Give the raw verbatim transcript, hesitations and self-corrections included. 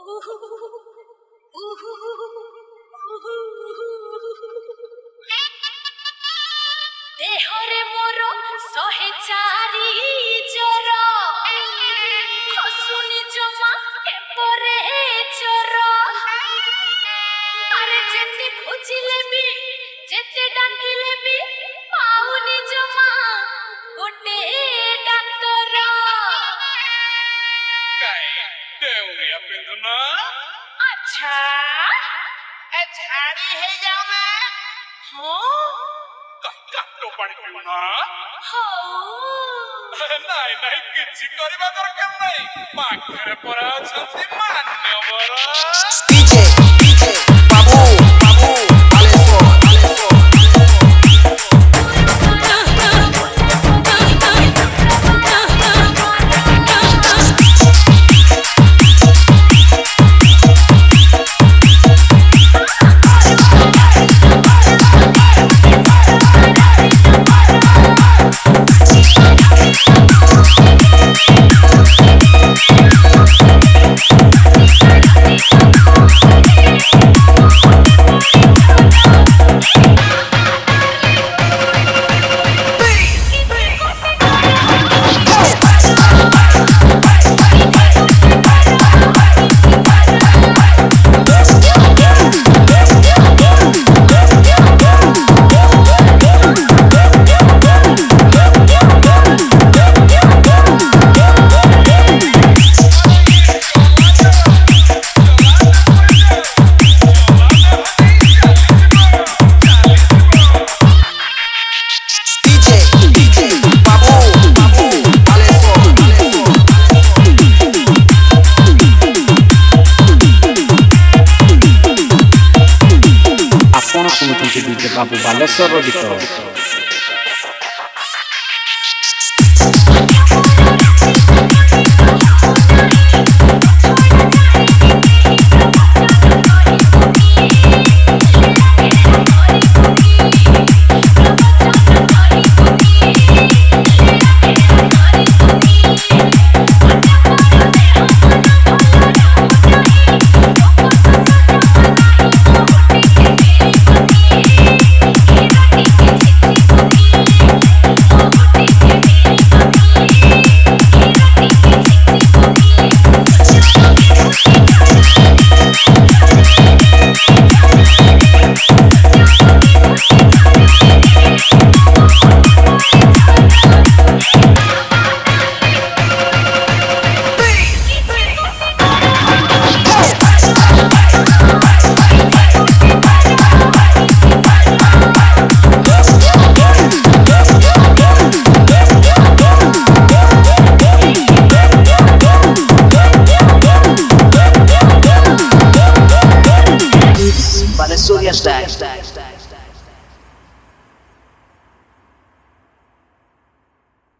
देहरे मोर शहे चारि जर खसुनी जमा एपरे चर अरे जेते खोजिले भी जेते डाकिले भी पाउनी जमा गोटे डाक्टर काय देवरिया पिंधुना अच्छा ए झाड़ी है जाओ मैं हाँ काटो पानी पिउना हाँ नाई नाई किछि करबा दरकार नाही पाखरे परा अछंती मान्यवर डीजे डीजे बाबू बाबू आलेसो आलेसो बाबू बालेश्वर गीत Balasuriya style.